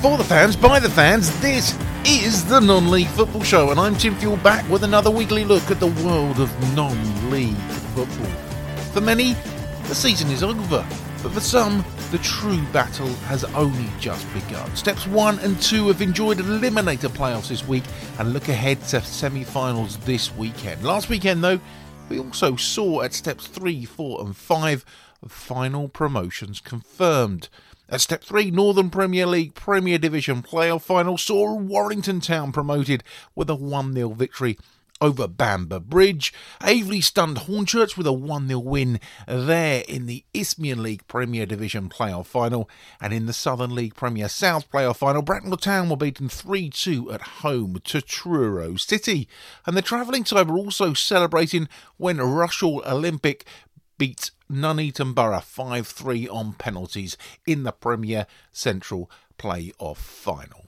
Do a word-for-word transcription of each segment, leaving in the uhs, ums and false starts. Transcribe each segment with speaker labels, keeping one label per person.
Speaker 1: For the fans, by the fans, this is the Non-League Football Show, and I'm Tim Fuel back with another weekly look at the world of non-league football. For many, the season is over, but for some, the true battle has only just begun. Steps one and two have enjoyed eliminator playoffs this week and look ahead to semi-finals this weekend. Last weekend, though, we also saw at steps three, four and five, final promotions confirmed. At step three, Northern Premier League Premier Division playoff final saw Warrington Town promoted with a one nil victory over Bamber Bridge. Aveley stunned Hornchurch with a one nil win there in the Isthmian League Premier Division playoff final. And in the Southern League Premier South playoff final, Bracknell Town were beaten three two at home to Truro City. And the travelling side were also celebrating when Rushall Olympic beat Nuneaton Borough five three on penalties in the Premier Central Play-Off final.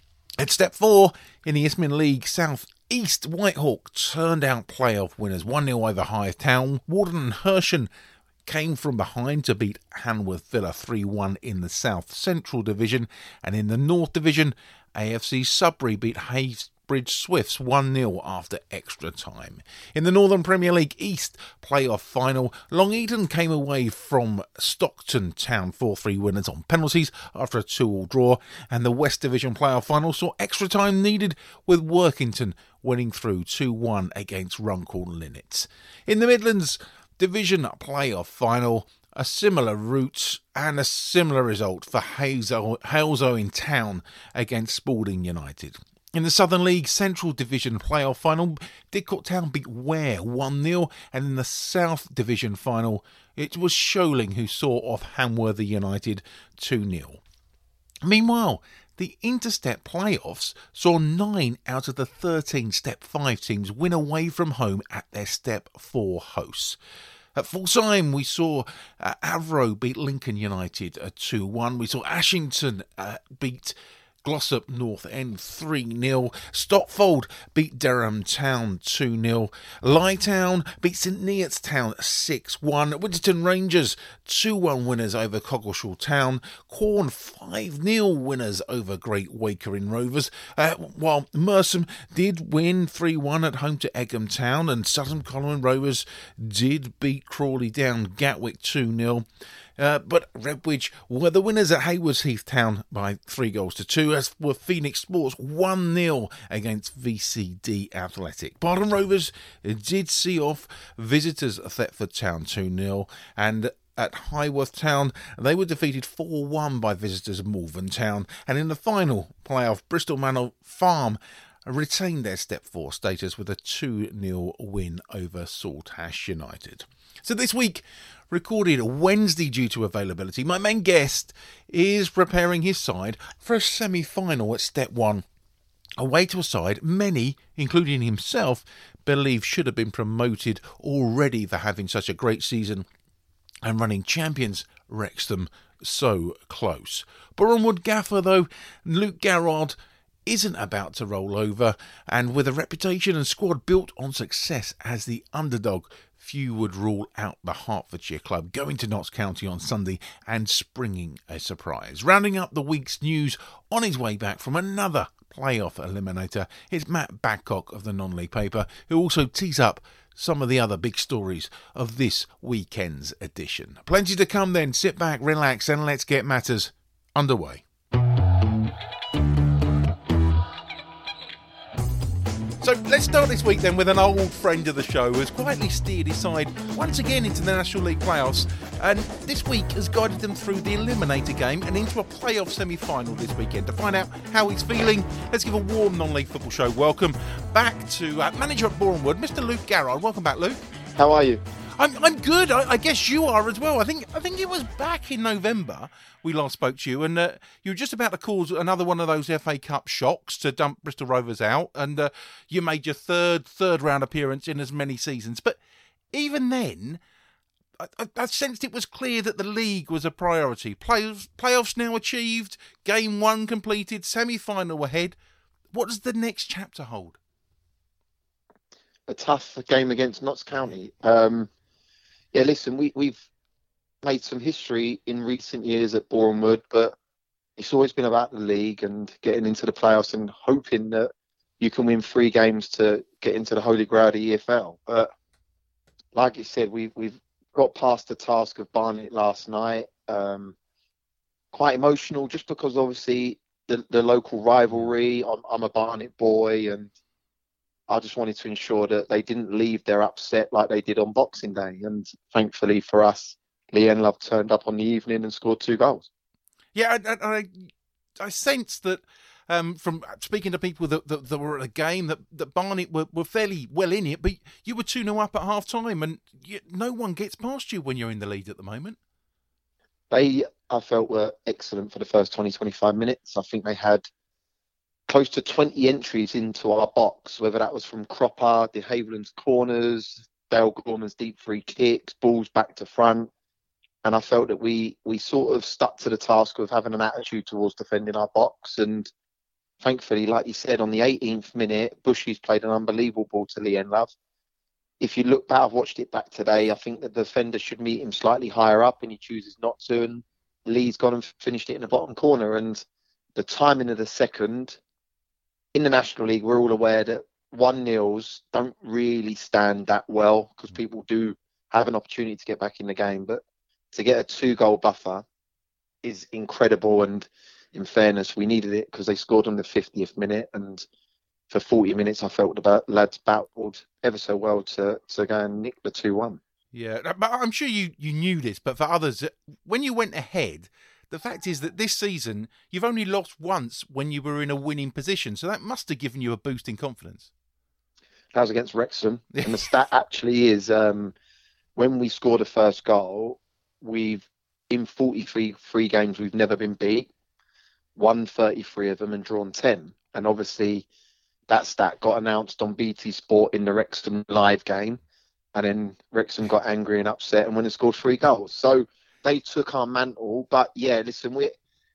Speaker 1: At step four, in the Isthmian League South East, Whitehawk turned out playoff winners one nil over Hythe Town. Warden and Hersham came from behind to beat Hanworth Villa three one in the South Central Division, and in the North Division, A F C Sudbury beat Hayes Bridge Swifts one nil after extra time. In the Northern Premier League East playoff final, Long Eaton came away from Stockton Town four three winners on penalties after a two all draw, and the West Division playoff final saw extra time needed with Workington winning through two one against Runcorn Linnets. In the Midlands Division playoff final, a similar route and a similar result for Halesowen Town against Spalding United. In the Southern League Central Division playoff final, Didcot Town beat Ware one nil, and in the South Division final, it was Sholing who saw off Hamworthy United two nil. Meanwhile, the Interstep playoffs saw nine out of the thirteen Step five teams win away from home at their Step four hosts. At full time, we saw uh, Avro beat Lincoln United at two one. We saw Ashington uh, beat Glossop North End three nil. Stotfold beat Derham Town two nil. Lytown beat St Neots Town six one. Winterton Rangers two one winners over Coggleshall Town. Quorn five nil winners over Great Wakering Rovers. Uh, while Merstham did win three one at home to Egham Town, and Sutton Coleman Rovers did beat Crawley Down Gatwick two nil. Uh, but Redbridge were the winners at Haywards Heath Town by three goals to two, as were Phoenix Sports one nil against V C D Athletic. Barton Rovers did see off visitors Thetford Town two nil, and at Highworth Town, they were defeated four one by visitors Malvern Town. And in the final playoff, Bristol Manor Farm retained their Step four status with a two nil win over Saltash United. So this week, recorded Wednesday due to availability, my main guest is preparing his side for a semi-final at Step one. Away to a side many, including himself, believe should have been promoted already for having such a great season, and running champions Wrexham so close. Bournemouth gaffer, though, Luke Garrard isn't about to roll over, and with a reputation and squad built on success as the underdog, few would rule out the Hertfordshire club going to Notts County on Sunday and springing a surprise. Rounding up the week's news on his way back from another playoff eliminator is Matt Badcock of the Non-League paper, who also tees up some of the other big stories of this weekend's edition. Plenty to come then. Sit back, relax, and let's get matters underway. So let's start this week then with an old friend of the show who has quietly steered his side once again into the National League playoffs, and this week has guided them through the eliminator game and into a playoff semi-final this weekend. To find out how he's feeling, let's give a warm Non-League Football Show welcome back to uh, manager at Bournemouth, Mister Luke Garrard. Welcome back, Luke.
Speaker 2: How are you?
Speaker 1: I'm I'm good. I, I guess you are as well. I think I think it was back in November we last spoke to you, and uh, you were just about to cause another one of those F A Cup shocks to dump Bristol Rovers out, and uh, you made your third third round appearance in as many seasons. But even then, I, I, I sensed it was clear that the league was a priority. Playoffs playoffs now achieved, game one completed, semi final ahead. What does the next chapter hold?
Speaker 2: A tough game against Notts County. Um, yeah, listen, we, we've made some history in recent years at Bournemouth, but it's always been about the league and getting into the playoffs and hoping that you can win three games to get into the Holy Grail of the E F L. But like you said, we've, we've got past the task of Barnet last night. Um, quite emotional just because obviously the, the local rivalry. I'm, I'm a Barnet boy, and I just wanted to ensure that they didn't leave their upset like they did on Boxing Day. And thankfully for us, Lee Enlove turned up on the evening and scored two goals.
Speaker 1: Yeah, I, I, I sense that um, from speaking to people that, that, that were at the game, that, that Barnet were, were fairly well in it, but you were two nil up at half time, and you, no one gets past you when you're in the lead at the moment.
Speaker 2: They, I felt, were excellent for the first twenty, twenty-five minutes. I think they had close to twenty entries into our box, whether that was from Cropper, De Havilland's corners, Dale Gorman's deep free kicks, balls back to front. And I felt that we we sort of stuck to the task of having an attitude towards defending our box. And thankfully, like you said, on the eighteenth minute, Bushy's played an unbelievable ball to Lee Enlove. If you look back, I've watched it back today, I think that the defender should meet him slightly higher up, and he chooses not to. And Lee's gone and finished it in the bottom corner. And the timing of the second, in the National League, we're all aware that one nils don't really stand that well because people do have an opportunity to get back in the game. But to get a two-goal buffer is incredible. And in fairness, we needed it because they scored on the fiftieth minute. And for forty minutes, I felt the lads battled ever so well to, to go and nick the two one.
Speaker 1: Yeah, but I'm sure you, you knew this, but for others, when you went ahead, the fact is that this season, you've only lost once when you were in a winning position. So that must have given you a boost in confidence.
Speaker 2: That was against Wrexham. And the stat actually is um, when we scored the first goal, we've, in forty-three free games, we've never been beat, won thirty-three of them and drawn ten. And obviously that stat got announced on B T Sport in the Wrexham live game. And then Wrexham got angry and upset and went and scored three goals. So they took our mantle. But yeah, listen, we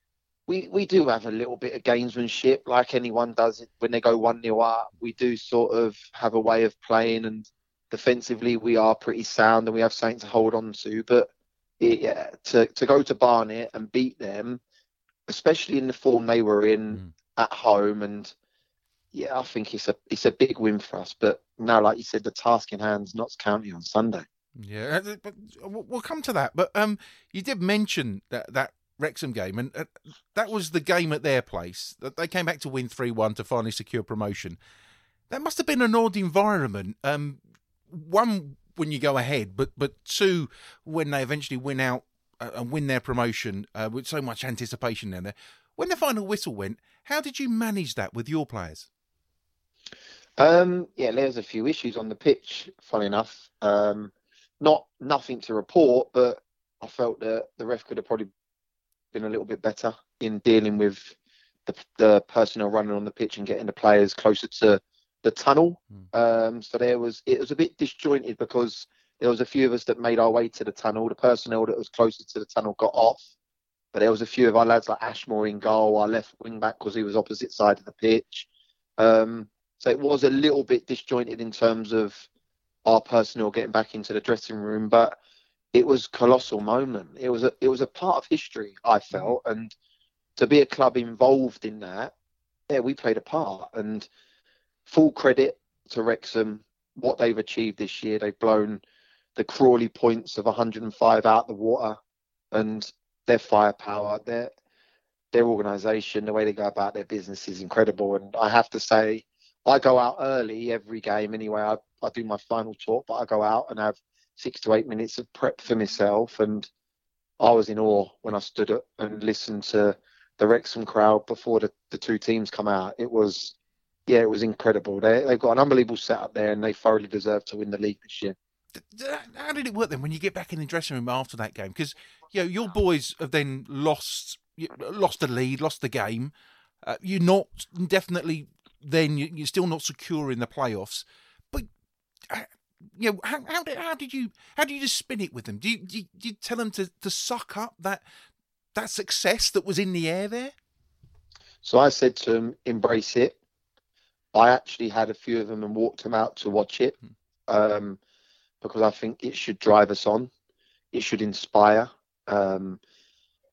Speaker 2: we we do have a little bit of gamesmanship like anyone does it when they go one nil up. We do sort of have a way of playing, and defensively we are pretty sound and we have something to hold on to. But yeah, to, to go to Barnet and beat them, especially in the form they were in mm. at home, and yeah, I think it's a it's a big win for us. But now, like you said, the task in hand is Notts County on Sunday.
Speaker 1: Yeah, but we'll come to that. But um, you did mention that that Wrexham game, and uh, that was the game at their place. They came back to win three one to finally secure promotion. That must have been an odd environment. Um, one, when you go ahead, but but two, when they eventually win out uh, and win their promotion uh, with so much anticipation down there. When the final whistle went, how did you manage that with your players?
Speaker 2: Um, yeah, there's a few issues on the pitch, funny enough. Um, not nothing to report, but I felt that the ref could have probably been a little bit better in dealing with the, the personnel running on the pitch and getting the players closer to the tunnel. Mm. Um, so there was it was a bit disjointed because there was a few of us that made our way to the tunnel. The personnel that was closer to the tunnel got off, but there was a few of our lads like Ashmore in goal, our left wing back because he was opposite side of the pitch. Um, so it was a little bit disjointed in terms of our personnel getting back into the dressing room, but it was a colossal moment. It was a it was a part of history, I felt, and to be a club involved in that, yeah, we played a part. And full credit to Wrexham, what they've achieved this year. They've blown the Crawley points of one hundred and five out the water, and their firepower, their their organisation, the way they go about their business is incredible. And I have to say, I go out early every game anyway. I, I do my final talk, but I go out and have six to eight minutes of prep for myself. And I was in awe when I stood up and listened to the Wrexham crowd before the, the two teams come out. It was, yeah, it was incredible. They, they've got an unbelievable setup there, and they thoroughly deserve to win the league this year.
Speaker 1: How did it work then when you get back in the dressing room after that game? Because you know, your boys have then lost lost the lead, lost the game. Uh, you're not definitely then you're still not secure in the playoffs. But uh, you know, how, how did how did you how did you just spin it with them? Do you, do you, do you tell them to, to suck up that that success that was in the air there?
Speaker 2: So I said to them, embrace it. I actually had a few of them and walked them out to watch it. Um, because I think it should drive us on. It should inspire. Um,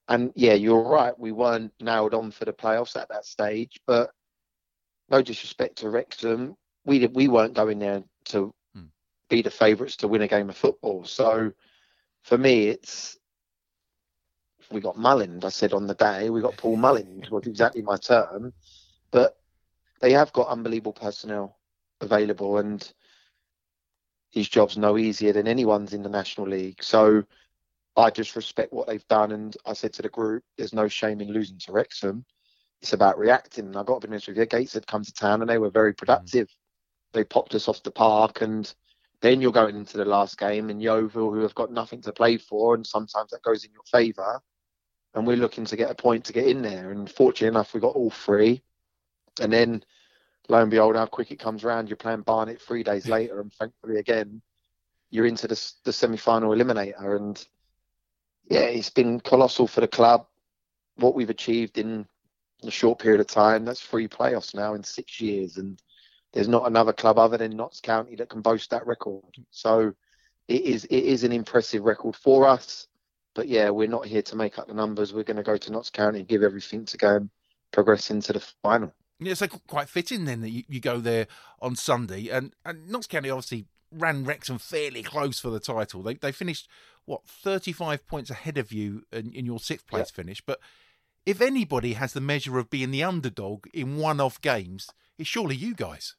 Speaker 2: And yeah, you're right. We weren't nailed on for the playoffs at that stage, but no disrespect to Wrexham, we did, we weren't going there to
Speaker 1: Hmm.
Speaker 2: be the favourites to win a game of football. So for me, it's we got mullined. I said on the day we got Paul mullined was exactly my term, but they have got unbelievable personnel available, and his job's no easier than anyone's in the National League. So I just respect what they've done, and I said to the group, "There's no shame in losing to Wrexham. It's about reacting." And I got to be honest with you, Gates had come to town and they were very productive. Mm. They popped us off the park, and then you're going into the last game in Yeovil, who have got nothing to play for, and sometimes that goes in your favour. And we're looking to get a point to get in there. And fortunately enough, we got all three. And then, lo and behold, how quick it comes around. You're playing Barnet three days later, and thankfully, again, you're into the, the semi-final eliminator. And yeah, it's been colossal for the club. What we've achieved in a short period of time, that's three playoffs now in six years. And there's not another club other than Notts County that can boast that record. So it is it is an impressive record for us. But yeah, we're not here to make up the numbers. We're going to go to Notts County and give everything to go and progress into the final.
Speaker 1: Yeah, so quite fitting then that you, you go there on Sunday. And, and Notts County obviously ran Wrexham fairly close for the title. They they finished, what, thirty-five points ahead of you in, in your sixth place yep. finish. But if anybody has the measure of being the underdog in one-off games, it's surely you guys.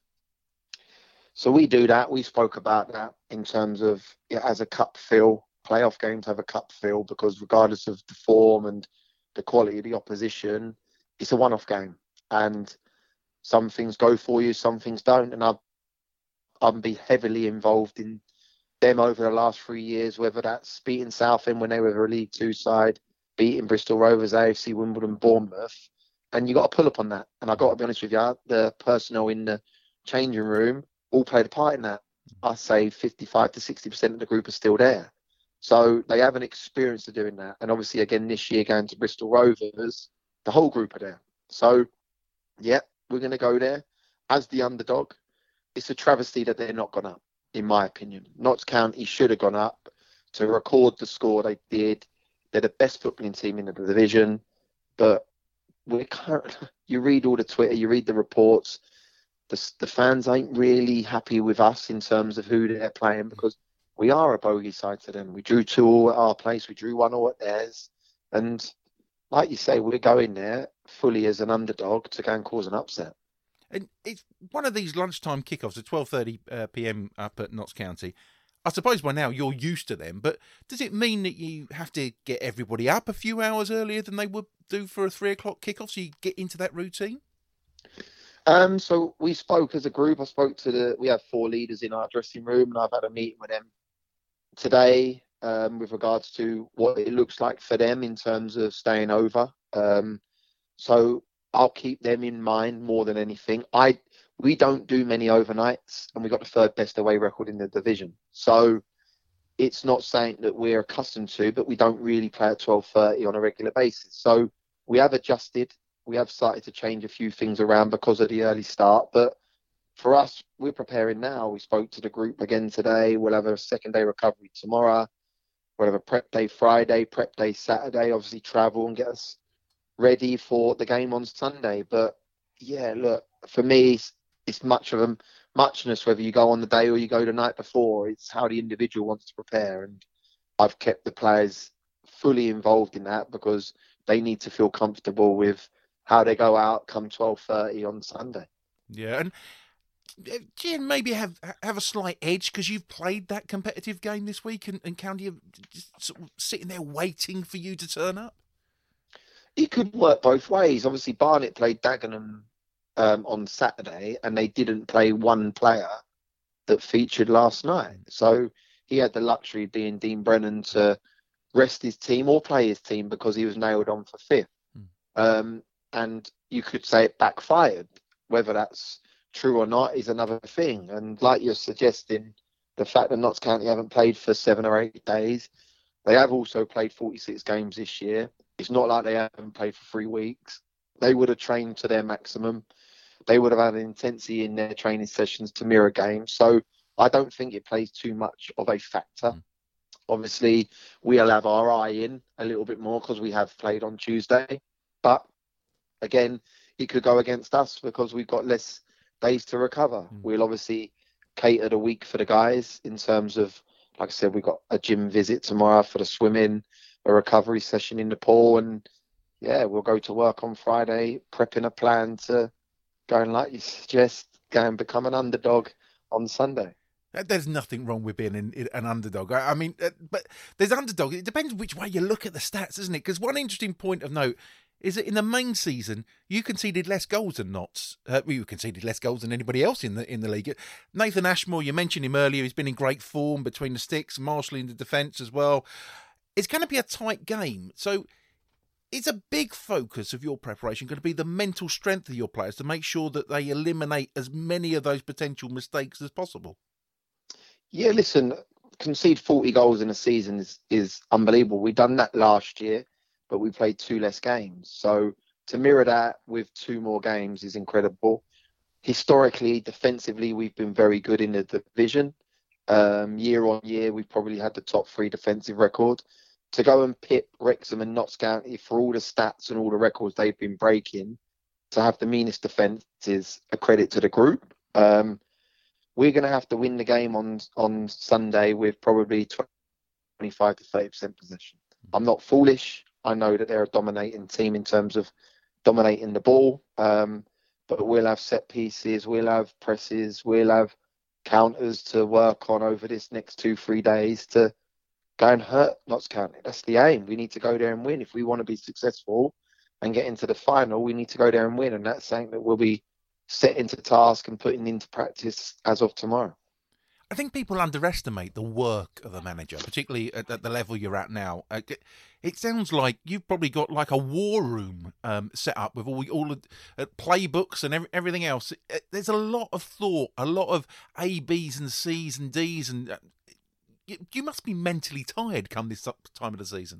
Speaker 2: So we do that. We spoke about that in terms of it as a cup feel. Playoff games have a cup feel because regardless of the form and the quality of the opposition, it's a one-off game. And some things go for you, some things don't. And I've, I've been heavily involved in them over the last three years, whether that's beating Southend when they were a League Two side, beating Bristol Rovers, A F C Wimbledon, Bournemouth. And you got to pull up on that. And I've got to be honest with you, the personnel in the changing room all played a part in that. I say fifty-five to sixty percent of the group are still there. So they have an experience of doing that. And obviously, again, this year going to Bristol Rovers, the whole group are there. So, yeah, we're going to go there as the underdog. It's a travesty that they're not gone up, in my opinion. Notts County should have gone up to record the score they did. They're the best footballing team in the division. But we're currently, you read all the Twitter, you read the reports. The, the fans ain't really happy with us in terms of who they're playing because we are a bogey side to them. We drew two all at our place. We drew one all at theirs. And like you say, we're going there fully as an underdog to go and cause an upset.
Speaker 1: And it's one of these lunchtime kickoffs at twelve thirty uh, p.m. up at Notts County. I suppose by now you're used to them, but does it mean that you have to get everybody up a few hours earlier than they would do for a three o'clock kickoff so you get into that routine?
Speaker 2: Um, so we spoke as a group. I spoke to the, we have four leaders in our dressing room, and I've had a meeting with them today um, with regards to what it looks like for them in terms of staying over. Um, so I'll keep them in mind more than anything. I we don't do many overnights, and we got the third best away record in the division. So it's not something that we're accustomed to, but we don't really play at twelve thirty on a regular basis. So we have adjusted. We have started to change a few things around because of the early start. But for us, we're preparing now. We spoke to the group again today. We'll have a second day recovery tomorrow. We'll have a prep day Friday, prep day Saturday, obviously travel and get us ready for the game on Sunday. But yeah, look, for me, it's, it's much of a muchness whether you go on the day or you go the night before. It's how the individual wants to prepare. And I've kept the players fully involved in that because they need to feel comfortable with how they go out come twelve thirty on Sunday.
Speaker 1: Yeah, and do you maybe have have a slight edge because you've played that competitive game this week and, and County are just sort of sitting there waiting for you to turn up?
Speaker 2: It could work both ways. Obviously, Barnet played Dagenham um, on Saturday and they didn't play one player that featured last night. So he had the luxury, being Dean Brennan, to rest his team or play his team because he was nailed on for fifth. Hmm. Um, and you could say it backfired. Whether that's true or not is another thing. And like you're suggesting, the fact that Notts County haven't played for seven or eight days, they have also played forty-six games this year. It's not like they haven't played for three weeks. They would have trained to their maximum. They would have had an intensity in their training sessions to mirror games. So I don't think it plays too much of a factor. Mm. Obviously, we'll have our eye in a little bit more because we have played on Tuesday. But again, it could go against us because we've got less days to recover. Mm. We'll obviously cater the week for the guys in terms of, like I said, we've got a gym visit tomorrow for the swimming, a recovery session in the pool, and yeah, we'll go to work on Friday, prepping a plan to go and, like you suggest, go and become an underdog on Sunday.
Speaker 1: There's nothing wrong with being an, an underdog. I mean, but there's underdog. It depends which way you look at the stats, isn't it? Because one interesting point of note is that in the main season, you conceded less goals than Notts. Uh, you conceded less goals than anybody else in the in the league. Nathan Ashmore, you mentioned him earlier. He's been in great form between the sticks, Marshall in the defence as well. It's going to be a tight game. So is a big focus of your preparation going to be the mental strength of your players to make sure that they eliminate as many of those potential mistakes as possible?
Speaker 2: Yeah, listen, concede forty goals in a season is, is unbelievable. We've done that last year, but we played two less games. So to mirror that with two more games is incredible. Historically, defensively, we've been very good in the division. Um, year on year, we've probably had the top three defensive record. To go and pit Wrexham and Notts County for all the stats and all the records they've been breaking, to have the meanest defence is a credit to the group. Um, we're going to have to win the game on on Sunday with probably twenty-five to thirty percent possession. I'm not foolish. I know that they're a dominating team in terms of dominating the ball, um, but we'll have set pieces, we'll have presses, we'll have counters to work on over this next two, three days to go and hurt Notts County. That's the aim. We need to go there and win. If we want to be successful and get into the final, we need to go there and win. And that's something that we'll be set into task and putting into practice as of tomorrow.
Speaker 1: I think people underestimate the work of a manager, particularly at, at the level you're at now. Uh, it sounds like you've probably got like a war room um, set up with all all the uh, playbooks and every, everything else. Uh, there's a lot of thought, a lot of A, Bs and Cs and Ds, and uh, you, you must be mentally tired come this time of the season.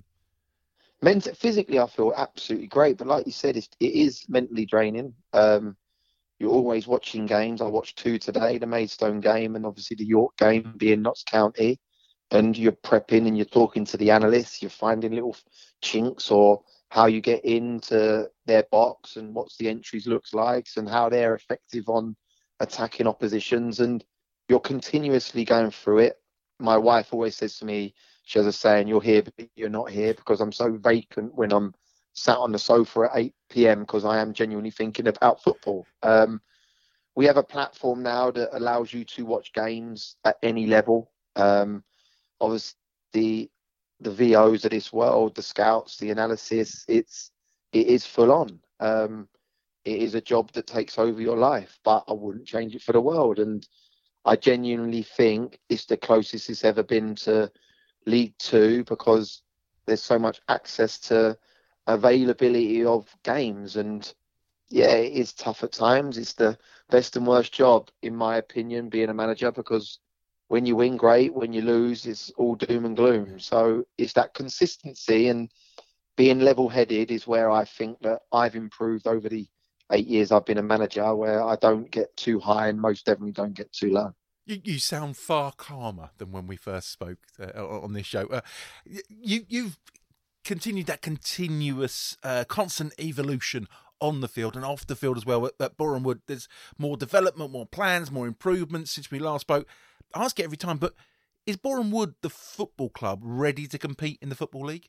Speaker 2: Ment- physically, I feel absolutely great, but like you said, it's, it is mentally draining. Um, You're always watching games. I watched two today, the Maidstone game and obviously the York game being Notts County. And you're prepping and you're talking to the analysts. You're finding little chinks or how you get into their box and what's the entries looks like and how they're effective on attacking oppositions. And you're continuously going through it. My wife always says to me, she has a saying, you're here, but you're not here, because I'm so vacant when I'm sat on the sofa at eight p.m. because I am genuinely thinking about football. Um, we have a platform now that allows you to watch games at any level. Um, obviously, the, the V Os of this world, the scouts, the analysis, it's it is full on. Um, it is a job that takes over your life, but I wouldn't change it for the world. And I genuinely think it's the closest it's ever been to League Two because there's so much access to availability of games. And yeah, it is tough at times. It's the best and worst job, in my opinion, being a manager, because when you win, great. When you lose, it's all doom and gloom. So it's that consistency and being level-headed is where I think that I've improved over the eight years I've been a manager, where I don't get too high and most definitely don't get too low.
Speaker 1: You, you sound far calmer than when we first spoke uh, on this show. Uh, you, you've continued that continuous, uh, constant evolution on the field and off the field as well. At, at Boreham Wood, there's more development, more plans, more improvements since we last spoke. I ask it every time, but is Boreham Wood, the football club, ready to compete in the Football League?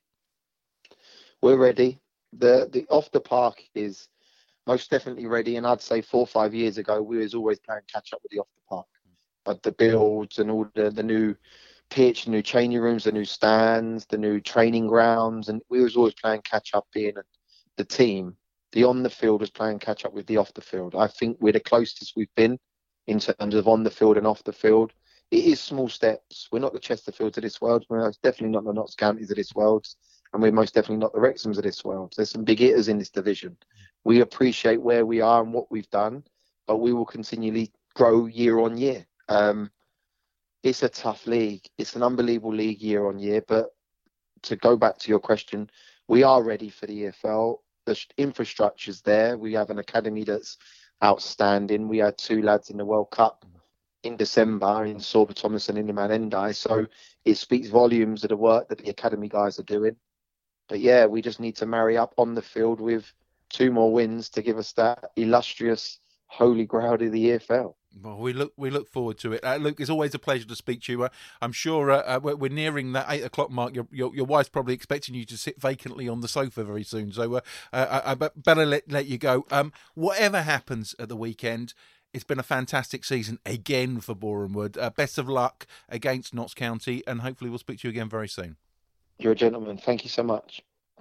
Speaker 2: We're ready. The the off the park is most definitely ready, and I'd say four or five years ago, we was always playing catch up with the off the park. But the builds and all the, the new pitch, the new changing rooms, the new stands, the new training grounds, and we was always playing catch up being the team. The on the field was playing catch up with the off the field. I think we're the closest we've been in terms of on the field and off the field. It is small steps. We're not the Chesterfields of this world. We're definitely not the Notts Counties of this world. And we're most definitely not the Wrexhams of this world. There's some big hitters in this division. We appreciate where we are and what we've done, but we will continually grow year on year. Um, it's a tough league. It's an unbelievable league year on year. But to go back to your question, we are ready for the E F L. The infrastructure's there. We have an academy that's outstanding. We had two lads in the World Cup in December in Sorba Thomas and Iliman Endai. So it speaks volumes of the work that the academy guys are doing. But yeah, we just need to marry up on the field with two more wins to give us that illustrious holy grail of the E F L.
Speaker 1: Well, we look we look forward to it, uh, Luke. It's always a pleasure to speak to you. Uh, I'm sure uh, uh, we're, we're nearing that eight o'clock mark. Your, your your wife's probably expecting you to sit vacantly on the sofa very soon. So uh, uh, I, I better let let you go. Um, whatever happens at the weekend, it's been a fantastic season again for Boreham Wood. Uh, best of luck against Notts County, and hopefully we'll speak to you again very soon.
Speaker 2: You're a gentleman. Thank you so much.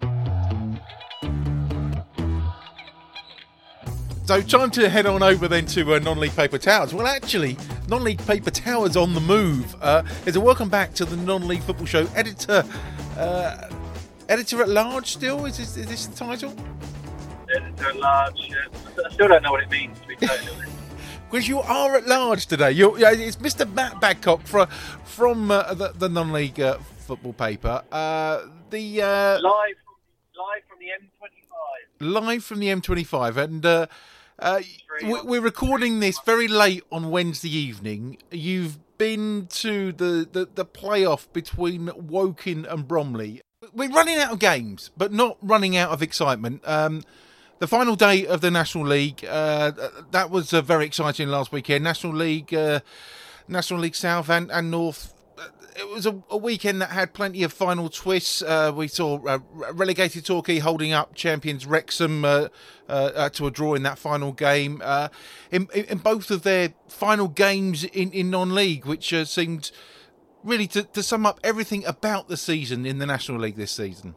Speaker 1: So time to head on over then to uh, Non-League Paper Towers. Well, actually, Non-League Paper Towers on the move. Uh, there's a welcome back to the Non-League Football Show editor, uh, editor at large. Still, is this, is this the title?
Speaker 3: Editor at large. Uh, I still don't know what it means, to be totally honest.
Speaker 1: Because you are at large today. You're, yeah, it's Mister Matt Badcock from from uh, the, the Non-League uh, Football Paper. Uh, the uh,
Speaker 3: live from live from the M twenty-five.
Speaker 1: Live from the M twenty-five, and. Uh, Uh, we're recording this very late on Wednesday evening. You've been to the, the, the playoff between Woking and Bromley. We're running out of games, but not running out of excitement. Um, the final day of the National League, uh, that was uh, very exciting last weekend. National League, uh, National League South and, and North. It was a, a weekend that had plenty of final twists. Uh, we saw uh, relegated Torquay holding up champions Wrexham uh, uh, uh, to a draw in that final game. Uh, in, in both of their final games in, in non-league, which uh, seemed really to, to sum up everything about the season in the National League this season.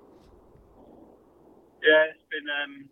Speaker 3: Yeah, it's been um,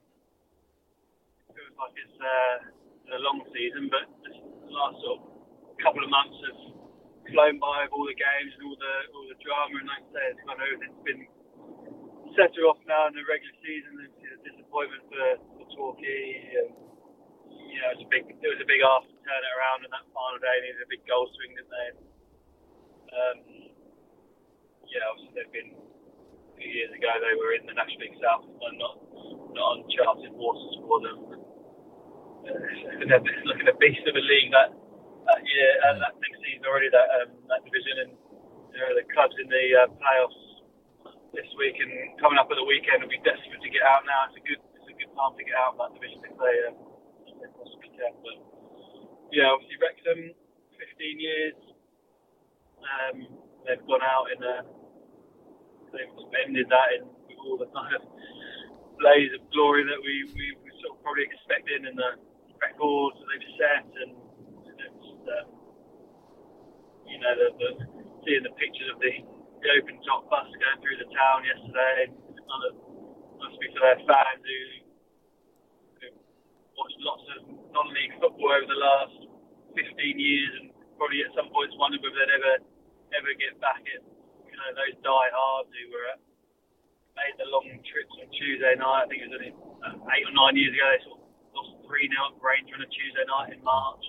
Speaker 3: it feels like it's uh, a long season, but the last sort of couple of months have flown by with all the games and all the all the drama, and like I say, it's kind of everything's been settled off now in the regular season. And the disappointment for, for Torquay, and, you know, it was a big it was a big ask to turn it around, and that final day needed a big goal swing, didn't they? Um, yeah, obviously they've been a few years ago they were in the National League South, and not not uncharted waters for them. Uh, it's looking a beast of a league that. Uh, yeah, uh, that next season already, that um, that division, and you know, the clubs in the uh, playoffs this week and coming up at the weekend will be desperate to get out now. It's a good, it's a good time to get out of that division if they, um, if they possibly can. But yeah, obviously Wrexham, fifteen years, um, they've gone out in a, they've ended that in with all the kind of blaze of glory that we we were sort of probably expecting, and the records that they've set, and Uh, you know, the, the, seeing the pictures of the, the open top bus going through the town yesterday, it's kind of must be for their fans who, who watched lots of non-league football over the last fifteen years, and probably at some points wondered whether they'd ever ever get back at, you know, those diehards who were at, made the long trips on Tuesday night. I think it was only uh, eight or nine years ago they sort of lost three nil at Rangers on a Tuesday night in March.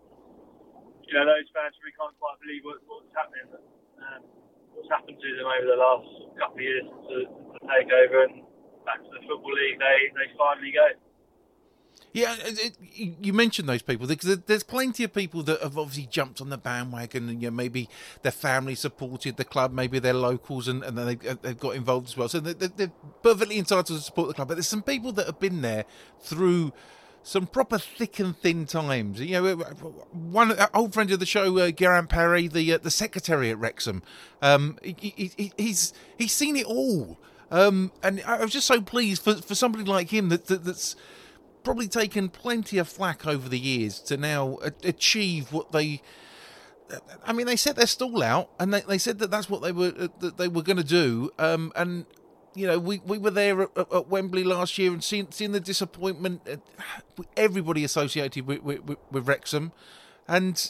Speaker 3: You know, those fans really can't quite believe what, what's happening, um, what's happened to them over the last couple of years since the, since the takeover, and back to the Football League they, they finally go.
Speaker 1: Yeah, it, it, you mentioned those people because there's plenty of people that have obviously jumped on the bandwagon, and you know, maybe their family supported the club, maybe they're locals, and, and they've, they've got involved as well. So they're, they're perfectly entitled to support the club. But there's some people that have been there through some proper thick and thin times. You know, one old friend of the show, uh, Geraint Parry, the uh, the secretary at Wrexham, um, he, he, he's he's seen it all, um, and I was just so pleased for, for somebody like him that, that that's probably taken plenty of flack over the years to now achieve what they. I mean, they set their stall out, and they, they said that that's what they were uh, that they were going to do, um, and. You know, we, we were there at, at Wembley last year and seeing, seeing the disappointment, uh, everybody associated with, with, with Wrexham. And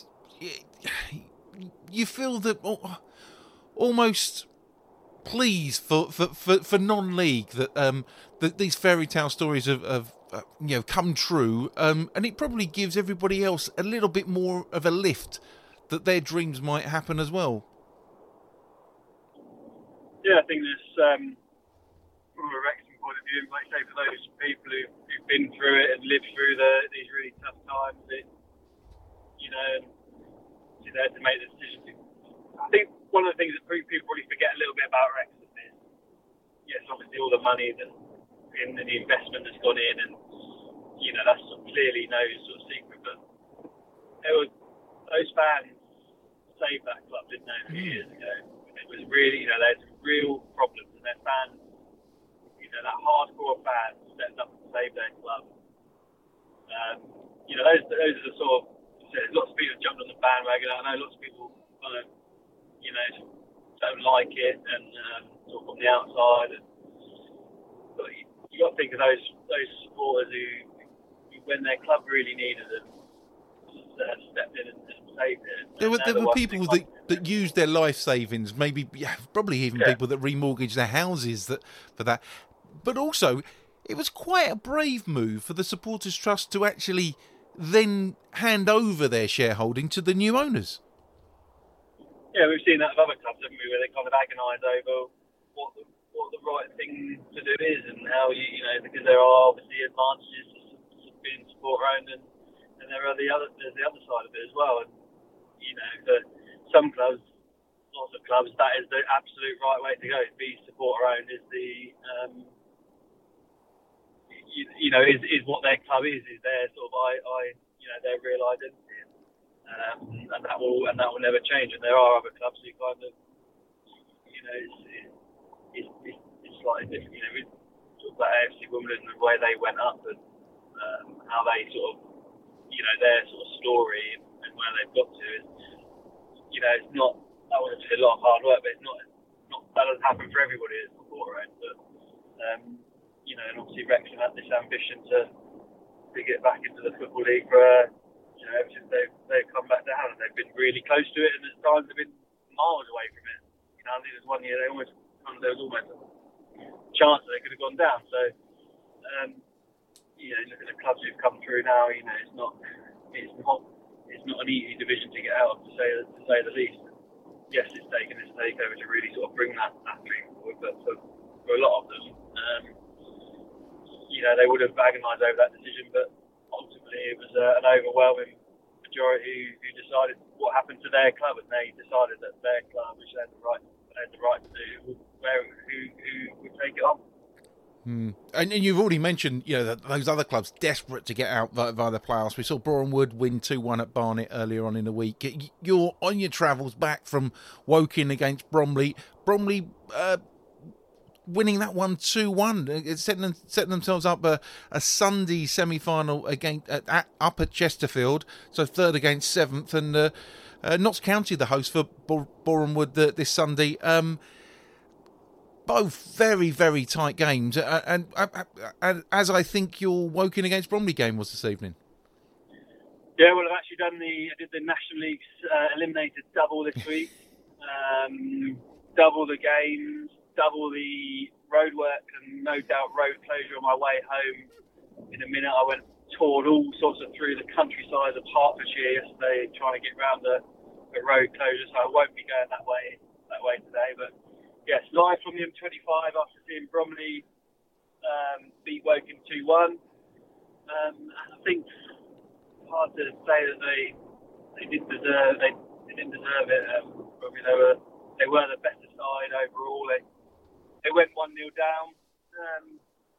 Speaker 1: you feel that almost pleased for, for, for, for non-league that, um, that these fairy tale stories have, have uh, you know, come true. Um, and it probably gives everybody else a little bit more of a lift that their dreams might happen as well.
Speaker 3: Yeah, I think there's... Um... from a Wrexham point of view, and like I say, for those people who, who've been through it and lived through the, these really tough times, it, you know, there to make the decision. I think one of the things that people probably forget a little bit about Wrexham is, yes, obviously all the money that in the investment that's gone in, and you know that's sort of clearly no sort of secret. But there were those fans saved that club, didn't they, a few years ago? It was really, you know, there's real problems, and their fans, you know, that hardcore fans stepped up to save their club. Um, you know, those those are the sort of, there's lots of people jumped on the bandwagon. I know lots of people kind of, you know, don't like it and um, talk on the outside. And, but you, you got to think of those those supporters who, who when their club really needed them, uh, stepped in and, and saved it.
Speaker 1: There were, there
Speaker 3: the
Speaker 1: were people that, that used their life savings, maybe, yeah, probably even yeah. people that remortgaged their houses that for that. But also, it was quite a brave move for the Supporters Trust to actually then hand over their shareholding to the new owners.
Speaker 3: Yeah, we've seen that with other clubs, haven't we, where they kind of agonise over what the, what the right thing to do is and how, you you know, because there are obviously advantages to being supporter-owned, and, and there are the other, there's the other side of it as well. And, you know, for some clubs, lots of clubs, that is the absolute right way to go. Be supporter-owned is the... Um, You, you know, is is what their club is, is their sort of, I, I, you know, their real identity, um, and that will and that will never change. And there are other clubs who kind of, you know, it's it's, it's, it's slightly different. You know, we talk about A F C Wimbledon and the way they went up and um, how they sort of, you know, their sort of story and, and where they've got to is, you know, it's not. I want to say a lot of hard work, but it's not. Not that doesn't happen for everybody as before, right? But um, you know, and obviously Wrexham had this ambition to to get back into the Football League for, uh, you know, ever since they've, they've come back down, and they've been really close to it, and at times they've been miles away from it. You know, I think there's one year they almost, there was almost a chance that they could have gone down. So, um, you know, look at the clubs who've come through now. You know, it's not, it's not, it's not an easy division to get out of, to say to say the least. Yes, it's taken this takeover to really sort of bring that, that dream forward, but for, for a lot of them, um, you know, they would have agonised over that decision, but ultimately it was uh, an overwhelming majority who, who decided what happened to their club, and they decided that their club, which they had the right, they had the right to do, where who who would take it on.
Speaker 1: Hmm. And, and you've already mentioned, you know, that those other clubs desperate to get out via, via the playoffs. We saw Boreham Wood win two one at Barnet earlier on in the week. You're on your travels back from Woking against Bromley. Bromley. Uh, winning that one two one, setting, them, setting themselves up a, a Sunday semi-final against, uh, at, up at Chesterfield, so third against seventh, and uh, uh, Notts County the host for Bor- Boreham Wood the, this Sunday. Um, both very, very tight games, uh, and, uh, uh, as I think your Woking against Bromley game was this evening.
Speaker 3: Yeah, well, I've actually done the, I did the National League's uh, eliminated double this week, um, double the games, double the roadwork and no doubt road closure on my way home. In a minute, I went toured all sorts of through the countryside of Hertfordshire yesterday, trying to get around the, the road closure. So I won't be going that way that way today. But yes, live from the M twenty-five after seeing Bromley um, beat Woking two one. Um, I think it's hard to say that they they didn't deserve they, they didn't deserve it. Um, probably they were they were the better side overall. They, They went one nil down. Um,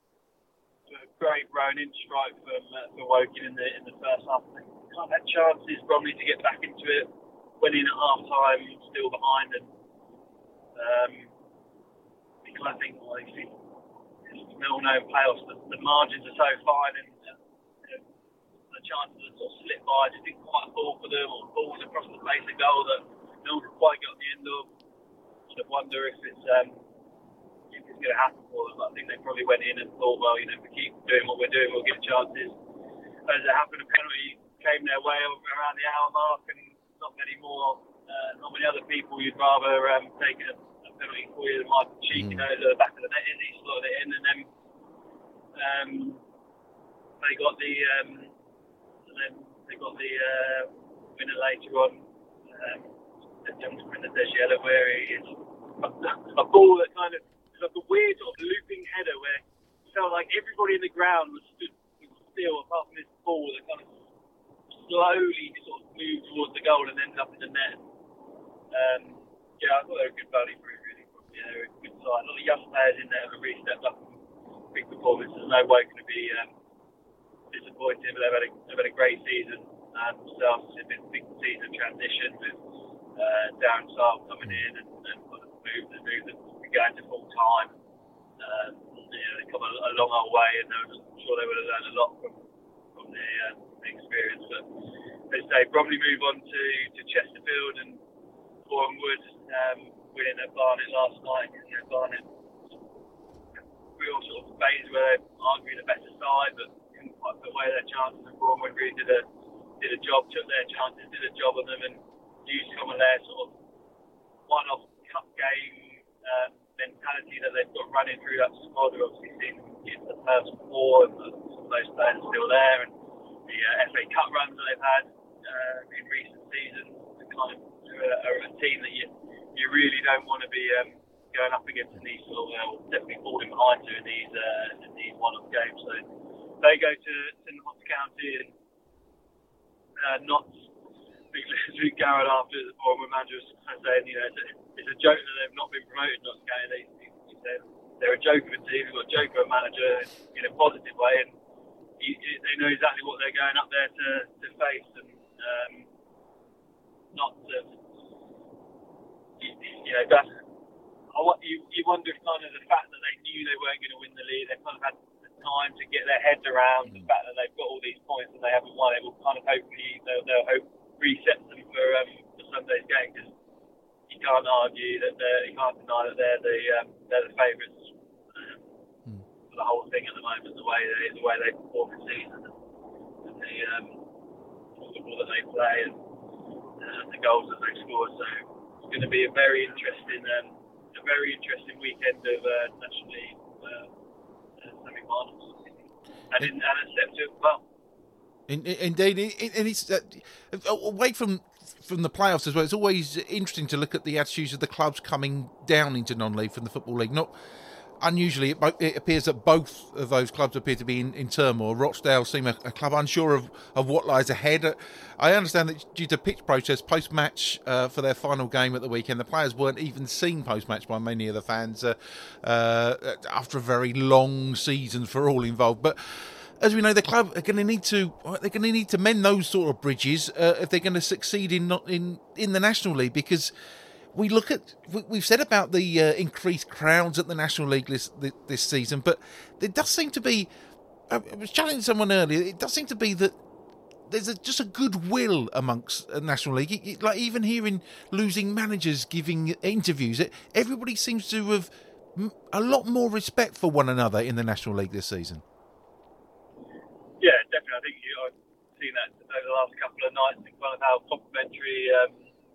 Speaker 3: a great Rowan-in strike from uh, for Woking in the in the first half. They kind of had chances Bromley to get back into it. Went in at half time, still behind, and um, you kind of think, well, it's well-known playoffs. The, the margins are so fine, and uh, the chances to sort of slip by just didn't quite fall for them, or balls across the face of goal that no one could quite get on the end of. I wonder if it's. Um, It's going to happen for them. I think they probably went in and thought, well, you know, if we keep doing what we're doing, we'll get chances. As it happened, a penalty came their way around the hour mark, and not many more, uh, not many other people you'd rather um, take a, a penalty for you than Michael Cheek. You know, at the back of the net, he slotted it in, and then um, they got the, um, and then they got the uh, winner later on. Um, the gentleman that does yellow, where he is a, a ball that kind of. Like a weird sort of looping header where it felt like everybody in the ground was stood still apart from this ball that kind of slowly sort of moved towards the goal and ended up in the net. Um, yeah, I thought they were a good value for it, really. You know, a good side. A lot of young players in there have really stepped up and big performance. There's no way going to be um, disappointed, but they've had a, they've had a great season. And themselves, it's been a big season transition with uh, Darren Saal coming in and, and kind of moved and moved them going to full time. Um, you know, they've come a, a long old way, and I'm sure they would have learned a lot from from the, uh, the experience. But as I say, probably move on to, to Chesterfield and Boreham Wood, um, winning at Barnet last night. You know, Barnet, real sort of phase where they're arguably the better side, but couldn't quite put away their chances. And Boreham Wood really did a did a job, took their chances, did a job on them, and used some of their sort of one-off cup game uh, mentality that they've got running through that squad. We've obviously seen them get the first four, and some of those players are still there, and the uh, F A Cup runs that they've had uh, in recent seasons. Kind of a, a team that you you really don't want to be um, going up against in these sort of, uh, definitely falling behind to in these uh, in these one-off games. So they go to St Notts County and uh, not. Luke Garrard after the Boreham manager was kind of saying, you know, it's a, it's a joke that they've not been promoted. Not going, they, he said they're a joke of a team. They've got a joke of a manager in a positive way, and you, you, they know exactly what they're going up there to, to face, and um, not to, you, you know, that's. I, you, you wonder if kind of the fact that they knew they weren't going to win the league, they kind of had the time to get their heads around the fact that they've got all these points and they haven't won. It will kind of hopefully they'll, they'll hope. reset them for, um, for Sunday's game, because you can't argue that they're, you can't deny that they're the um, they're the favourites um, mm. for the whole thing at the moment. The way they the way they perform this season, and the um, football that they play, and uh, the goals that they score. So it's going to be a very interesting um, a very interesting weekend of uh, National League uh, semi-finals, and in and a step two as well.
Speaker 1: Indeed, and it's uh, away from from the playoffs as well. It's always interesting to look at the attitudes of the clubs coming down into non-league from the Football League. Not unusually, it, it appears that both of those clubs appear to be in, in turmoil. Rochdale seem a, a club unsure of, of what lies ahead. I understand that due to pitch process, post-match uh, for their final game at the weekend, the players weren't even seen post-match by many of the fans uh, uh, after a very long season for all involved. But as we know, the club are going to need to they're going to need to mend those sort of bridges uh, if they're going to succeed in not in, in the National League, because we look at we've said about the uh, increased crowds at the National League this, this season, but there does seem to be. I was challenging someone earlier. It does seem to be that there's a, just a goodwill amongst the National League. It, it, like even hearing losing managers giving interviews, it, everybody seems to have a lot more respect for one another in the National League this season.
Speaker 3: Yeah, definitely. I think you, I've seen that over the last couple of nights, in kind of how complimentary um,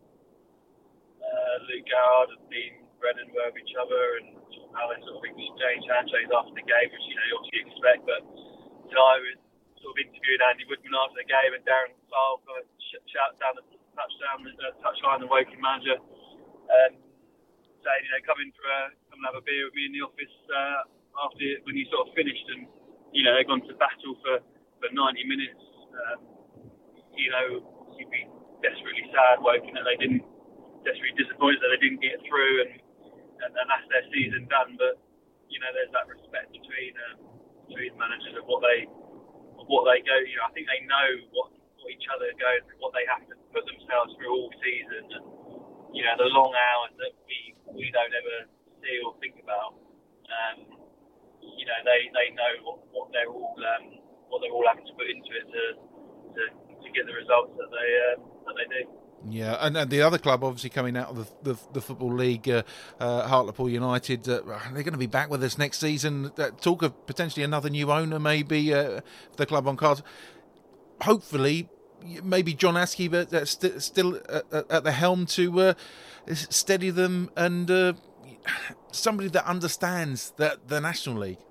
Speaker 3: uh, Luke Garrard and Dean Brennan were of each other, and how they sort of exchange handshakes after the game, which you know you obviously expect. But you know, I was sort of interviewing Andy Woodman after the game, and Darren Saal kind of sh- shouts down the touchdown, the touchline, the Woking manager, um, saying, you know, come in for a, come and have a beer with me in the office uh, after when you sort of finished, and you know they've gone to battle for. for ninety minutes, um, you know, you'd be desperately sad, Woking, that they didn't, desperately disappointed that they didn't get through, and, and, and that's their season done. But you know, there's that respect between um, between managers of what they of what they go. You know, I think they know what, what each other go through, what they have to put themselves through all season, and you know, the long hours that we we don't ever see or think about. Um, you know, they they know what, what they're all. Um, what they're all having to put into it to to, to get the results that they uh, that they do.
Speaker 1: Yeah, and, and the other club obviously coming out of the the, the Football League, uh, uh, Hartlepool United, uh, they're going to be back with us next season. Uh, talk of potentially another new owner, maybe uh, the club on cards. Hopefully, maybe John Askey, but uh, st- still at, at the helm to uh, steady them, and uh, somebody that understands that the National League.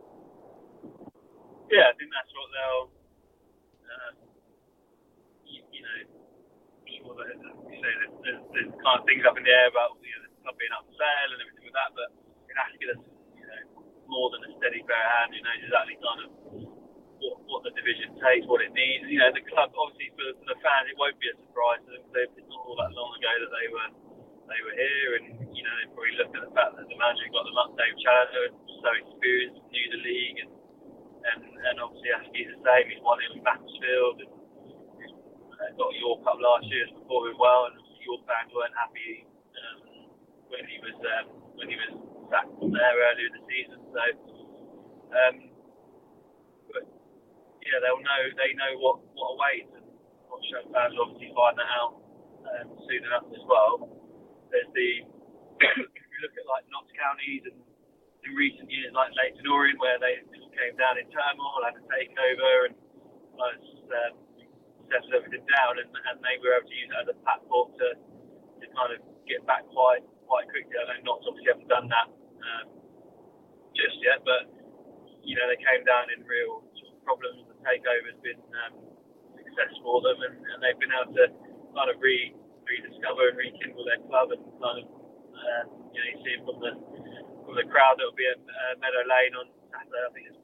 Speaker 3: Yeah, I think that's what they'll, uh, you, you know, I'm sure that, you say, there's, there's, there's kind of things up in the air about, you know, the club being up for sale and everything with that, but it has to get us, you know, more than a steady pair of hands, you know, exactly kind of what, what the division takes, what it needs. You know, the club, obviously for, for the fans, it won't be a surprise to them. It's not all that long ago that they were they were here, and you know, they probably looked at the fact that the manager got them up, Dave Challoner, was so experienced, knew the league, and and, and obviously Askey's the same. He's won it with Macclesfield, and he's got York up last year, it's performing well, and York fans weren't happy um, when he was um, when he was sacked from there earlier in the season. So, um, but yeah, they'll know they know what what awaits, and what show fans will obviously find that out um, soon enough as well. There's the if you look at like Notts counties and in recent years like Leyton Orient, where they came down in turmoil, had a takeover, and was um, settled everything down, and, and they were able to use it as a platform to, to kind of get back quite quite quickly. I know Notts obviously haven't done that um, just yet, but you know, they came down in real sort of problems. The takeover's been um, success for them, and, and they've been able to kind of re rediscover and rekindle their club, and kind of uh, you know, you see it from the from the crowd that will be at uh, Meadow Lane on Saturday. I think it's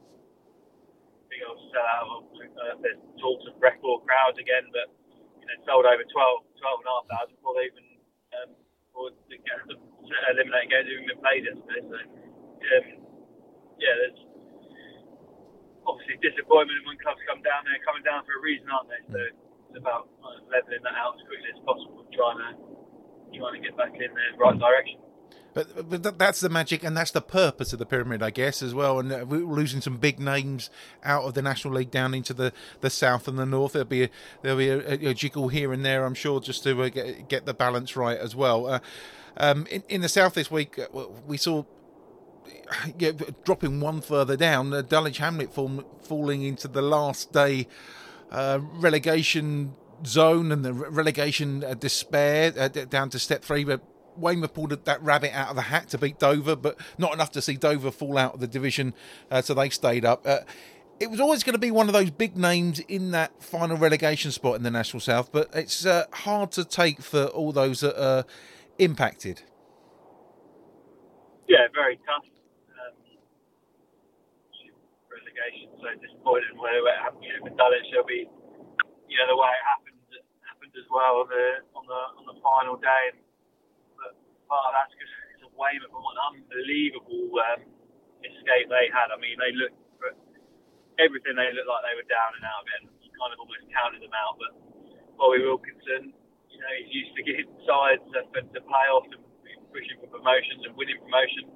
Speaker 3: a big old sellout. Uh, there's talks of record crowds again, but you know, sold over twelve, twelve and a half thousand before they even um, before the, the eliminating games even been played yesterday. So um, yeah, there's obviously disappointment when clubs come down. They're coming down for a reason, aren't they? So it's about kind of levelling that out as quickly as possible, and trying to trying to get back in the right direction.
Speaker 1: But, but that's the magic, and that's the purpose of the pyramid, I guess, as well. And uh, we're losing some big names out of the National League down into the, the south and the north. There'll be a, there'll be a, a jiggle here and there, I'm sure, just to uh, get, get the balance right as well. Uh, um, in, in the south this week, uh, we saw yeah, dropping one further down, uh, Dulwich Hamlet fall, falling into the last day uh, relegation zone and the relegation uh, despair uh, down to step three, but Weymouth pulled that rabbit out of the hat to beat Dover, but not enough to see Dover fall out of the division, uh, so they stayed up. Uh, it was always going to be one of those big names in that final relegation spot in the National South, but it's uh, hard to take for all those that are impacted.
Speaker 3: Yeah, very tough. Um, relegation, so disappointing where it happened. You know, with Dulwich, there'll be, you know, the way it happened, it happened as well on the on the on the final day. And, but part of that's because it's a Weymouth, what an unbelievable um, escape they had. I mean, they looked for everything. They looked like they were down and out of it, and you kind of almost counted them out. But Bobby Wilkinson, you know, he's used to getting sides to, to play off and pushing for promotions and winning promotions,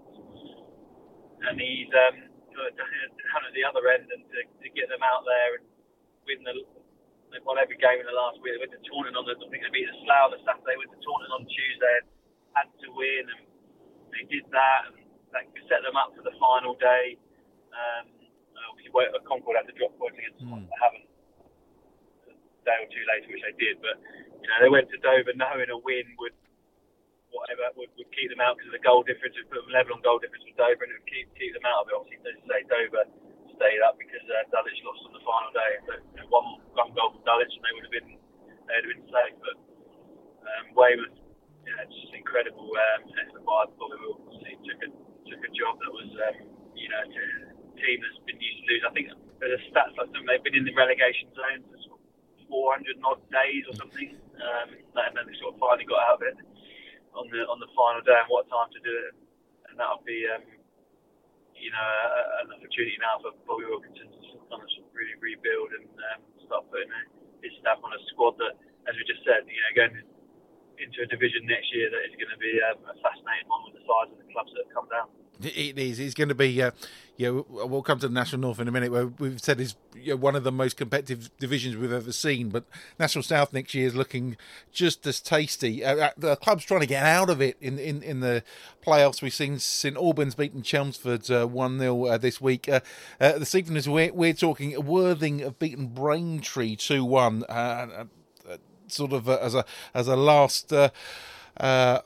Speaker 3: and he's um, down at the other end, and to, to get them out there and win the, they won every game in the last week. They went to Taunton on the, I think they beat the Slough the Saturday, went to Taunton on Tuesday and had to win, and they did that, and that set them up for the final day. Um, obviously, Concord had to drop points against mm. They haven't a day or two later, which they did, but you know, they went to Dover knowing a win would whatever would, would keep them out because of the goal difference. It put them level on goal difference with Dover, and it would keep keep them out of it. Obviously, as you say, Dover stayed up because uh, Dulwich lost on the final day. So you know, one one goal from Dulwich, and they would have been they would have been safe. But um, Weymouth, yeah, it's just incredible um, effort by Bobby Wilkinson. He took a took a job that was um, you know, a team that's been used to lose. I think there's a stats like them. They've been in the relegation zone for sort of four hundred odd days or something, um, and then they sort of finally got out of it on the on the final day, and what time to do it, and that'll be um, you know a, an opportunity now for Bobby Wilkinson to kind of really rebuild and um, start putting his stamp on a squad that, as we just said, you know, going into a division next year that is going to be um, a fascinating one with the size of the clubs that have come down.
Speaker 1: It is. It's going to be. Uh, yeah, we'll come to the National North in a minute, where we've said is you know, one of the most competitive divisions we've ever seen. But National South next year is looking just as tasty. Uh, the club's trying to get out of it in in, in the playoffs. We've seen St Albans beating Chelmsford uh, one nil uh, this week. Uh, uh, this evening, as we're, we're talking, Worthing have beaten Braintree two one. Uh, uh, sort of uh, as a as a last. Uh, uh,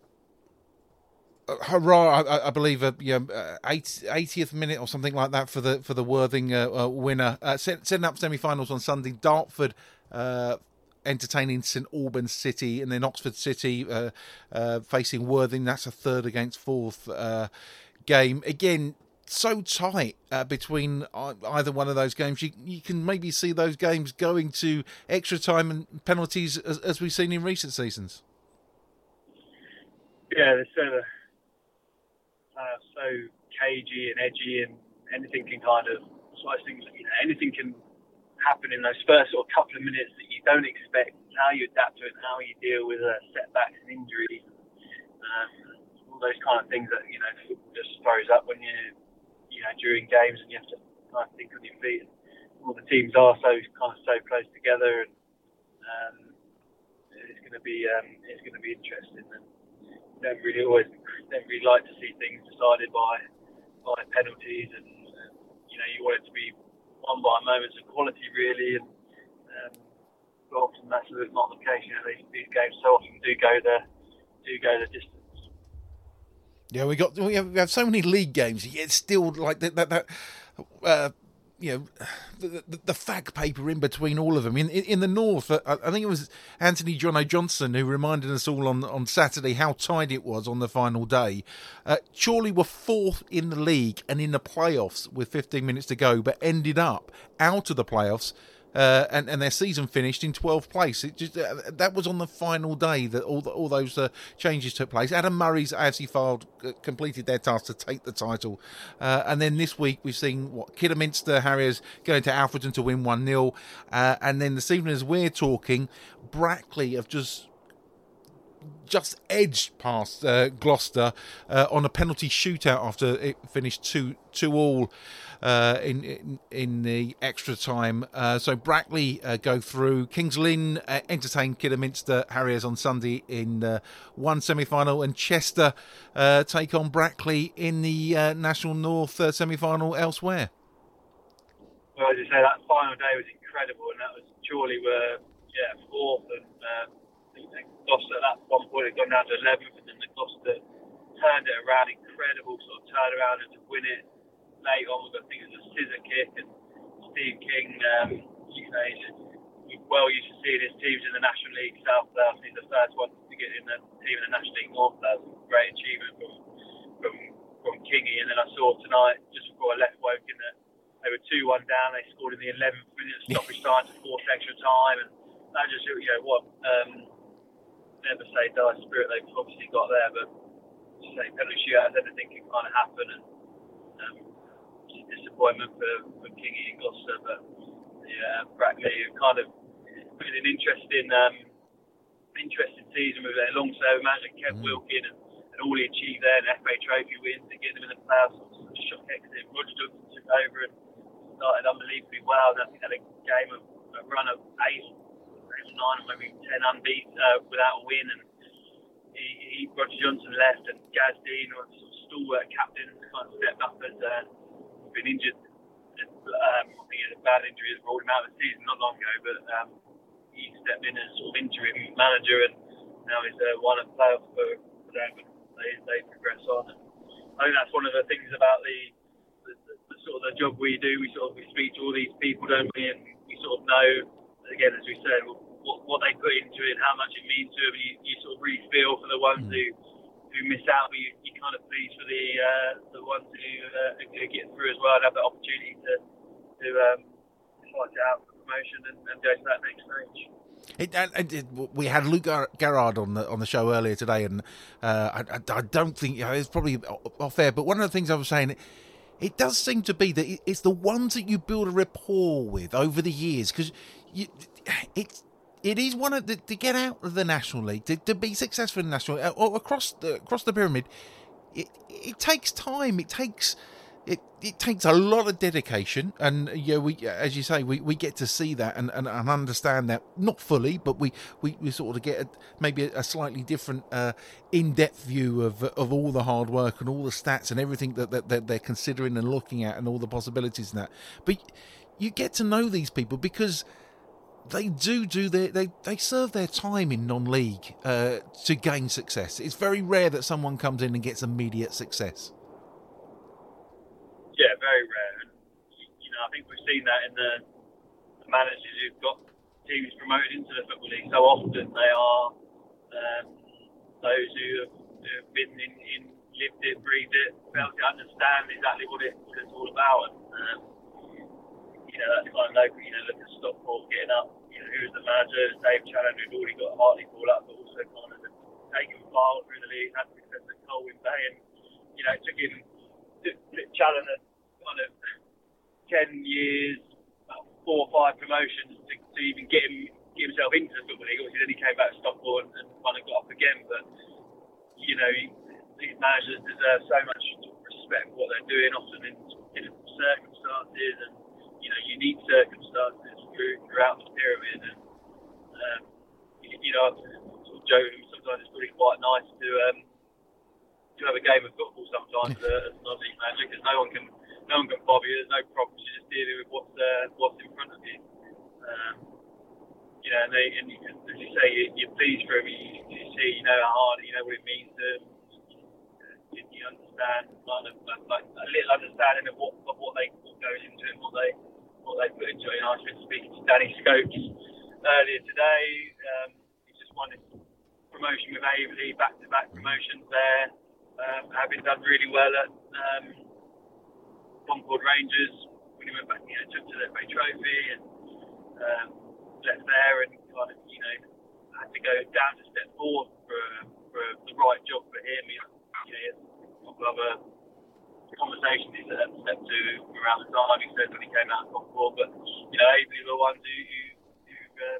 Speaker 1: Hurrah! I, I believe a you know, eightieth minute or something like that for the for the Worthing uh, uh, winner. Uh, set, setting up semi-finals on Sunday. Dartford uh, entertaining St Albans City, and then Oxford City uh, uh, facing Worthing. That's a third against fourth uh, game. Again, so tight uh, between either one of those games. You, you can maybe see those games going to extra time and penalties as, as we've seen in recent seasons.
Speaker 3: Yeah, they're so, uh, so cagey and edgy, and anything can kind of, so I think, you know, anything can happen in those first sort of couple of minutes that you don't expect, how you adapt to it, how you deal with uh, setbacks and injuries, um, all those kind of things that, you know, football just throws up when you, you know, during games, and you have to kind of think on your feet. And all the teams are so kind of so close together, and um, it's going to be um, it's going to be interesting. And you don't really always don't really like to see things decided by by penalties, and uh, you know, you want it to be won by moments of quality, really, and um, but often that's not the case. You know, these, these games so often do go the do go the distance.
Speaker 1: Yeah, we got we have, we have so many league games. Yet still like that that, that uh, you know, the, the, the fag paper in between all of them. In in, in the north, I, I think it was Anthony John O'Johnson who reminded us all on on Saturday how tight it was on the final day. Uh, Chorley were fourth in the league and in the playoffs with fifteen minutes to go, but ended up out of the playoffs. Uh, and, and their season finished in twelfth place. It just uh, that was on the final day that all the, all those uh, changes took place. Adam Murray's A F C Fylde uh, completed their task to take the title. Uh, and then this week we've seen what Kidderminster Harriers going to Alfreton to win one nil. Uh, and then this evening, as we're talking, Brackley have just just edged past uh, Gloucester uh, on a penalty shootout after it finished two two all. Uh, in, in in the extra time. Uh, so Brackley uh, go through. Kings Lynn uh, entertain Kidderminster Harriers on Sunday in uh, one semi-final, and Chester uh, take on Brackley in the uh, National North uh, semi-final elsewhere.
Speaker 3: Well, as you say, that final day was incredible, and that was Chorley were yeah fourth, and uh, I think Gloucester at that one point had gone down to eleventh, and then the Gloucester turned it around, incredible sort of turnaround, and to win it late on, I think it was a scissor kick, and Steve King, um, you know, he's well used to seeing his teams in the National League South there. I think the first one to get in the team in the National League North there was a great achievement from from from Kingy. And then I saw tonight, just before I left Woking, that they were two one down. They scored in the eleventh minute stoppage time to force extra time, and that just, you know, what um, never say die spirit they've obviously got there, but say penalty shootouts, anything can kind of happen, and um, disappointment for, for Kingy and Gloucester, but yeah, Brackley kind of been an interesting um, interesting season with their long serving manager Kev mm. Wilkin, and, and all he achieved there, an F A Trophy win to get them in the playoffs. Sort of shock exit. Roger Johnson took over and started unbelievably well, and I think they had a game of a run of eight, eight or nine, or maybe ten unbeat uh, without a win, and he, he Roger Johnson left, and Gaz Dean, or sort of stalwart captain, kind of stepped up as uh, been injured. Um, I think he had a bad injury that rolled him out of the season not long ago, but um, he stepped in as sort of interim manager, and now he's uh, won a playoff for, for them, and they, they progress on. And I think that's one of the things about the, the, the, the sort of the job we do. We sort of we speak to all these people, don't we, and we sort of know, again, as we said, what, what they put into it, how much it means to them. You, you sort of really feel for the ones mm. who who miss out, but you, you kind of pleased for the uh, the ones who, uh, who get through as well and have the opportunity to to um, fight out for promotion and, and go to that next stage.
Speaker 1: It, and it, we had Luke Garrard on the on the show earlier today, and uh, I, I don't think, you know, it's probably off air, but one of the things I was saying, it, it does seem to be that it's the ones that you build a rapport with over the years, because it's. It is one of the, to get out of the National League, to, to be successful in the National League, or across the across the pyramid. It it takes time. It takes it it takes a lot of dedication, and yeah, we, as you say, we, we get to see that and, and, and understand that, not fully, but we, we, we sort of get a, maybe a slightly different uh, in-depth view of of all the hard work and all the stats and everything that, that, that they're considering and looking at, and all the possibilities in that. But you get to know these people because they do do their, they, they serve their time in non-league uh, to gain success. It's very rare that someone comes in and gets immediate success.
Speaker 3: Yeah, very rare. And, you know, I think we've seen that in the, the managers who've got teams promoted into the Football League. So often they are um, those who have, who have been in, in lived it, breathed it, felt it, understand exactly what, it, what it's all about. And, um, you know, that's kind of local. You know, look at Stockport getting up. You know, who's the manager? Dave Challoner, who'd already got Hartlepool up, but also kind of taken file through the league, had success at Colwyn Bay, and you know, it took him took, took Challoner kind of ten years, about four or five promotions to, to even get him get himself into the football league. Obviously, then he came back to Stockport and, and kind of got up again. But you know, these managers deserve so much respect for what they're doing, often in different circumstances and you know, unique circumstances through, throughout the pyramid. And um, you, you know, sort of joking, sometimes it's really quite nice to um, to have a game of football sometimes uh, as a non-league manager, because no one can no one can bother you. There's no problems. You're just dealing with what's uh, what's in front of you. Um, you know, and, they, and you, as you say, you, you're pleased for them. You, you see, you know how hard, you know what it means to them. You, you understand, kind of like a little understanding of what of what they what goes into it, and what they what they put into it. And I've been speaking to Danny Scopes earlier today. Um, he's just won his promotion with Aveley, back-to-back promotions there. Um, having done really well at um, Concord Rangers when he went back, you know, took to the F A Trophy and um, left there and kind of, you know, had to go down to step four for, for the right job for him. He, you know, he had a couple of other conversations he said at step two around the time he said when he came out of Concord, but you know, Aveley were the ones who, who, who, um,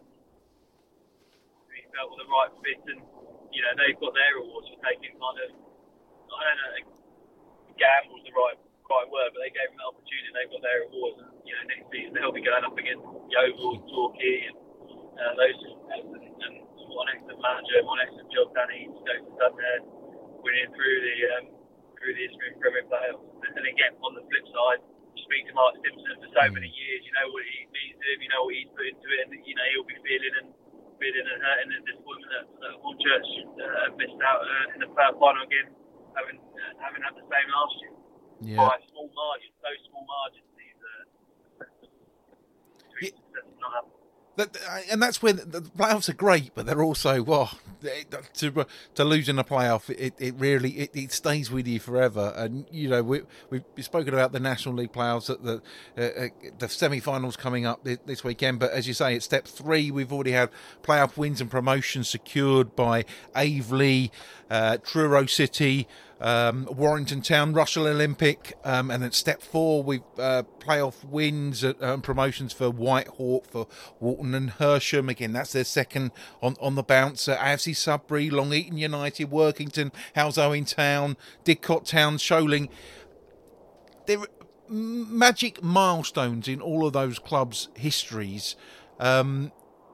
Speaker 3: who he felt were the right fit, and you know, they've got their awards for taking kind of, I don't know, gamble's the right right word, but they gave them the opportunity. They've got their awards, and you know, next season they'll be going up against Yeovil, Torquay, and uh, those sorts of things. And, and what an excellent manager, what an excellent job Danny Stokes has done there, winning through the um, through the Eastern Premier playoffs. And again, on the flip side, you speak to Mark Simpson for so many years. You know what he means to him. You know what he's put into it, and you know he'll be feeling and feeling and hurting the disappointment that, that Hornchurch uh, missed out uh, in the third final again, having uh, having had the same last year.
Speaker 1: Yeah.
Speaker 3: By small margins, so small margins, these uh,
Speaker 1: yeah.
Speaker 3: not happen.
Speaker 1: That, and that's where the playoffs are great, but they're also, well, to to lose in a playoff, it, it really it, it stays with you forever. And you know, we we've spoken about the National League playoffs, the uh, the semi-finals coming up this weekend. But as you say, it's step three. We've already had playoff wins and promotions secured by Aveley, uh, Truro City, Um, Warrington Town, Russell Olympic, um, and then step four, we've uh, playoff wins and uh, promotions for Whitehawk, for Walton and Hersham. Again, that's their second on, on the bounce. Uh, A F C Sudbury, Long Eaton United, Workington, Howes Owen Town, Didcot Town, Sholing. There are magic milestones in all of those clubs' histories. Um,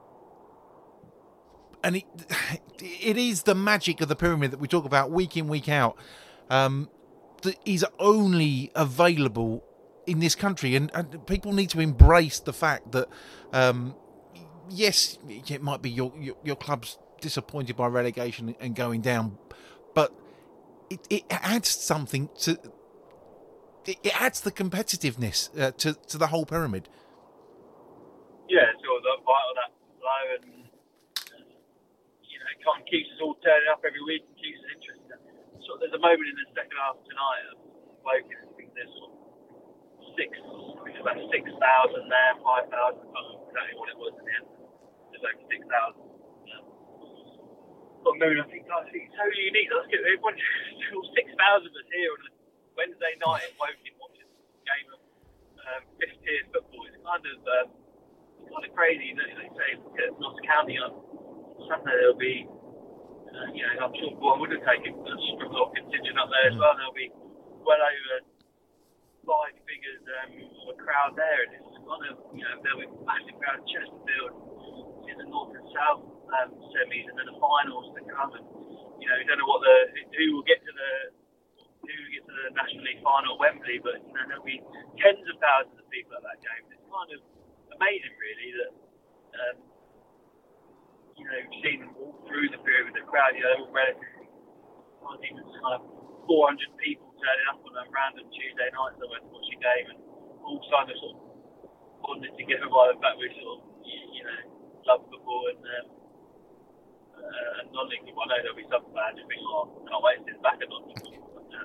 Speaker 1: And it, it is the magic of the pyramid that we talk about week in, week out, um, that is only available in this country. And, and people need to embrace the fact that, um, yes, it might be your, your, your club's disappointed by relegation and going down, but it, it adds something to, it, it adds the competitiveness uh, to, to the whole pyramid.
Speaker 3: Yeah, sure, the vital that flow and kind of keeps us all turning up every week and keeps us interested. So there's a moment in the second half tonight of Woking, I think there's sort of six, I think it's about six thousand there, five thousand, I can't remember exactly what it was in the end. There's like six thousand. Yeah. On Moon, I think, I think it's so unique. Let's get everyone, six thousand of us here on a Wednesday night at Woking watching a game of um, fifth tier football. It's kind of, um, it's kind of crazy, you know, they say, look at Notts County on Sunday there'll be, uh, you know, I'm sure Bourne would have taken a struggle contingent up there as well. There'll be well over five figures um, of a crowd there, and it's kind of, you know, there'll be a massive crowd at Chesterfield in the north and south um, semis, and then the finals to come. And you know, you don't know what the who will get to the who will get to the National League final at Wembley, but you know, there'll be tens of thousands of people at that game. It's kind of amazing, really, that. Um, You know, you've seen them all through the period with the crowd, you know, relatively, I think it's kind of four hundred people turning up on a random Tuesday night somewhere to watch a game, and all kind of sort of bonded together by the fact we sort of, you know, love football and, um, uh, and non-league football. I know there'll be some fans who think, oh, I can't wait to sit back at non-league football. But,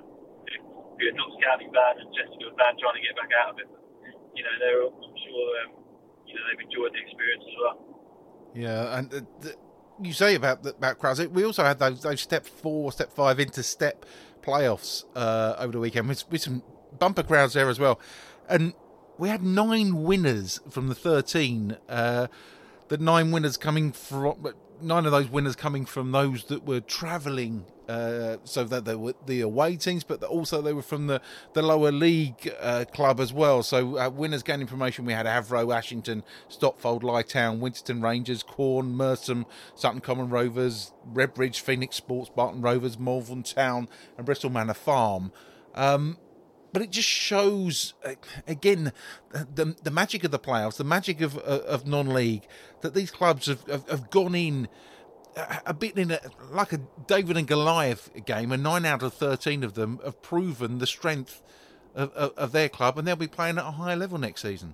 Speaker 3: good, not scouting bad and Chesterfield bad trying to get back out of it. But, you know, they're, I'm sure, um, you know, they've enjoyed the experience as well.
Speaker 1: Yeah, and uh, the, you say about about crowds. We also had those those step four, step five into step playoffs uh, over the weekend with, with some bumper crowds there as well, and we had nine winners from the thirteen. Uh, the nine winners coming from nine of those winners coming from those that were travelling. Uh, so that they were the away teams, but also they were from the, the lower league uh, club as well. So uh, winners gaining promotion, we had Avro, Ashington, Stotfold, Lytown, Winterton Rangers, Corn, Merstham, Sutton Common Rovers, Redbridge, Phoenix Sports, Barton Rovers, Malvern Town and Bristol Manor Farm. Um, but it just shows, uh, again, the the magic of the playoffs, the magic of, uh, of non-league, that these clubs have, have, have gone in a bit in a, like a David and Goliath game, and nine out of thirteen of them have proven the strength of, of, of their club, and they'll be playing at a higher level next season.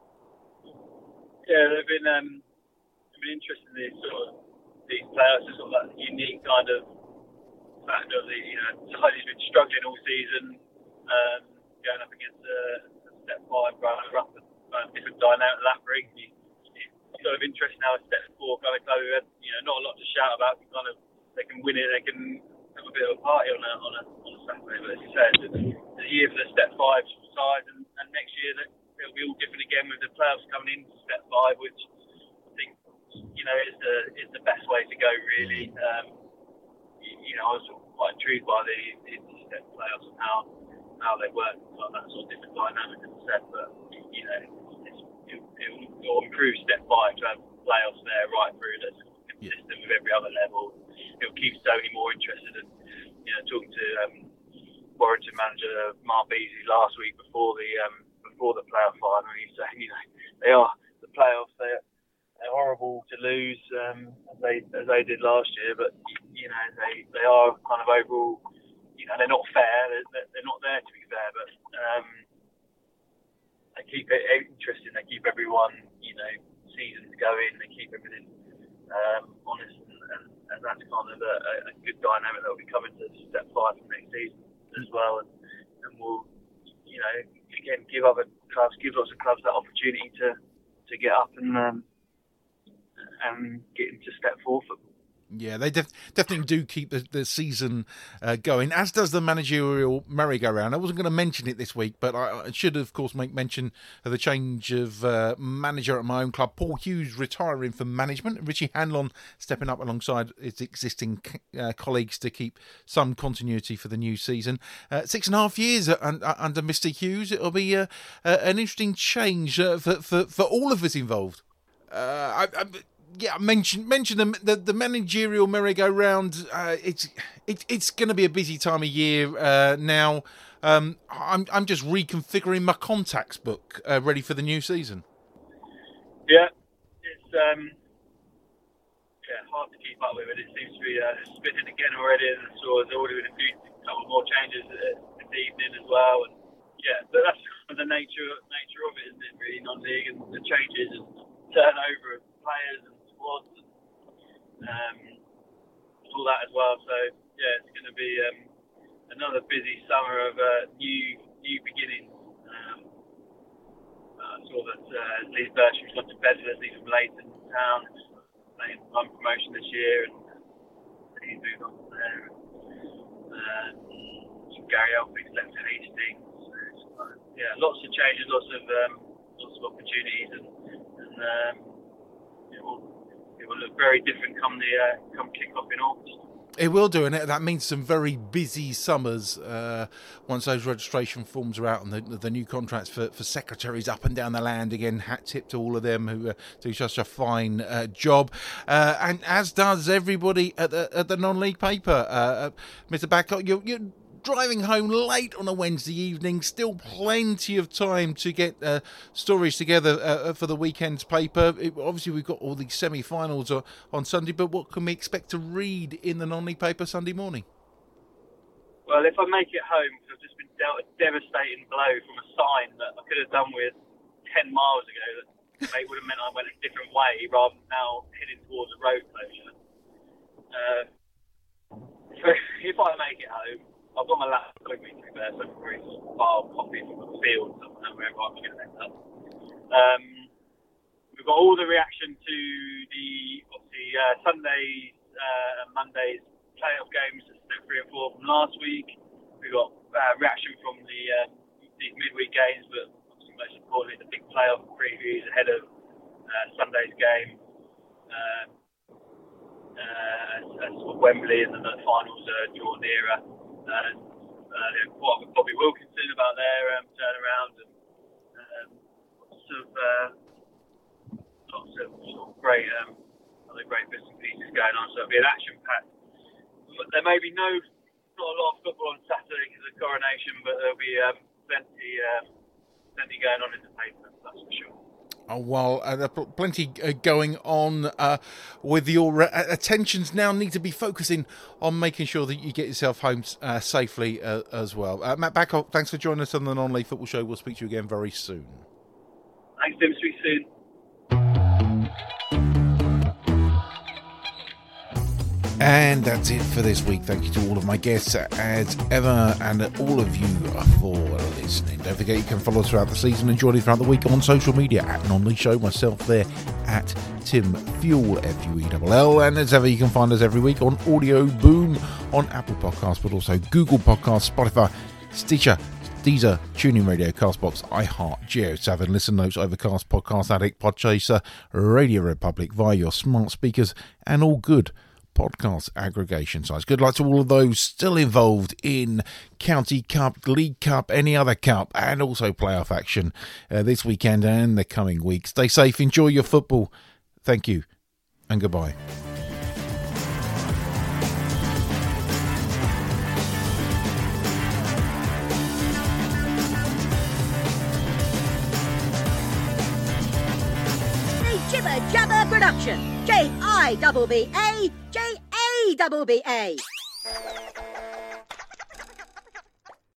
Speaker 3: Yeah, they've been um, they've been interested in these sort of these players, sort of that unique kind of factor of the you know side who's been struggling all season, um, going up against a, a step five runner up, and uh, different dynamic that brings. You, sort of interest now in step four kind of club who had, you know, not a lot to shout about. Can kind of, they can win it, they can have a bit of a party on a on a, on a Saturday. But as you say, it's a year for the step five side, and, and next year it'll be all different again with the playoffs coming into step five, which I think you know is the is the best way to go really. Um, you, you know, I was quite intrigued by the, the step playoffs and how how they work, like that sort of different dynamic as I said. But you know. It will improve step five to have playoffs there right through that's consistent yeah. with every other level. It will keep Stoney more interested in, you know, talking to um, Warrington manager Mark Beasley last week before the um, before the playoff final. He's saying, you know, they are the playoffs. They're, they're horrible to lose um, as they as they did last year, but you know they they are kind of overall, you know, they're not fair. They're, they're not there to be fair, but. Um, They keep it interesting. They keep everyone, you know, seasons going. They keep everything um, honest, and, and, and that's kind of a, a good dynamic that will be coming to step five for next season as well. And, and we'll, you know, again give other clubs, give lots of clubs that opportunity to, to get up and um, and get into step four football.
Speaker 1: Yeah, they def- definitely do keep the, the season uh, going, as does the managerial merry-go-round. I wasn't going to mention it this week, but I, I should, of course, make mention of the change of uh, manager at my own club. Paul Hughes retiring from management. Richie Hanlon stepping up alongside his existing uh, colleagues to keep some continuity for the new season. Uh, six and a half years under, under Mister Hughes. It'll be uh, uh, an interesting change uh, for, for, for all of us involved. Uh, I... I Yeah, mention mention the the, the managerial merry-go-round. Uh, it's it, it's going to be a busy time of year uh, now. Um, I'm I'm just reconfiguring my contacts book, uh, ready for the new season.
Speaker 3: Yeah, it's um, yeah hard to keep up with it. It seems to be uh, spinning again already, and so there's already been a few couple more changes this evening as well. And yeah, but that's kind of the nature nature of it, isn't it? Really, non-league and the changes and turnover of players and squads, um, all that as well. So yeah, it's going to be um, another busy summer of uh, new new beginnings. Um, I saw that uh, Lee Bertram's gone to Bedford, he's from Leighton Town, playing one promotion this year, and he's moved on from there. Um, Gary Elphick's left to Hastings. So, uh, yeah, lots of changes, lots of um, lots of opportunities, and, and um, it will. It will look very different come the uh, come kick-off in August.
Speaker 1: It will do, and that means some very busy summers uh, once those registration forms are out and the, the new contracts for, for secretaries up and down the land. Again, hat tip to all of them who uh, do such a fine uh, job, uh, and as does everybody at the, at the non-league paper. Uh, Mister Babcock, you're, you're driving home late on a Wednesday evening, still plenty of time to get uh, stories together uh, for the weekend's paper. It, obviously, we've got all these semi-finals on, on Sunday, but what can we expect to read in the non-league paper Sunday morning?
Speaker 3: Well, if I make it home, because I've just been dealt a devastating blow from a sign that I could have done with ten miles ago, that it would have meant I went a different way rather than now heading towards a road closure. Uh, so if I make it home, I've got my laptop with me to be there, so I can really sort of file copy from the field and wherever I'm going to end up. Um, we've got all the reaction to the obviously uh, Sundays uh, and Mondays playoff games, step three and four from last week. We've got uh, reaction from the uh, these midweek games, but obviously most importantly the big playoff previews ahead of uh, Sunday's game. Uh, uh, at sort of Wembley, and then the finals uh, draw nearer. Uh, uh, what with Bobby Wilkinson about their um, turnaround, and um, lots of uh, lots of sort of great um, other great bits and pieces going on. So it'll be an action packed. There may be no not a lot of football on Saturday because of the coronation, but there'll be um, plenty um, plenty going on in the paper. That's for sure.
Speaker 1: Oh, well, uh, there are plenty uh, going on uh, with your uh, attentions now need to be focusing on making sure that you get yourself home uh, safely uh, as well. Uh, Matt Babcock, thanks for joining us on the Non-League Football Show. We'll speak to you again very soon.
Speaker 3: Thanks, Tim. Speak soon.
Speaker 1: And that's it for this week. Thank you to all of my guests as ever, and all of you for listening. Don't forget you can follow us throughout the season and join us throughout the week on social media at Non-League Show. Myself there at Tim Fuel, F U E L L. And as ever, you can find us every week on Audio Boom on Apple Podcasts, but also Google Podcasts, Spotify, Stitcher, Deezer, TuneIn Radio, Castbox, iHeart, GeoSavin, Listen Notes, Overcast, Podcast Addict, Podchaser, Radio Republic via your smart speakers, and all good podcast aggregation sites. Good luck to all of those still involved in County Cup, League Cup, any other cup, and also playoff action uh, this weekend and the coming week. Stay safe, enjoy your football. Thank you, and goodbye.
Speaker 4: Jibber Jabber Production. J I B B A J A B B A.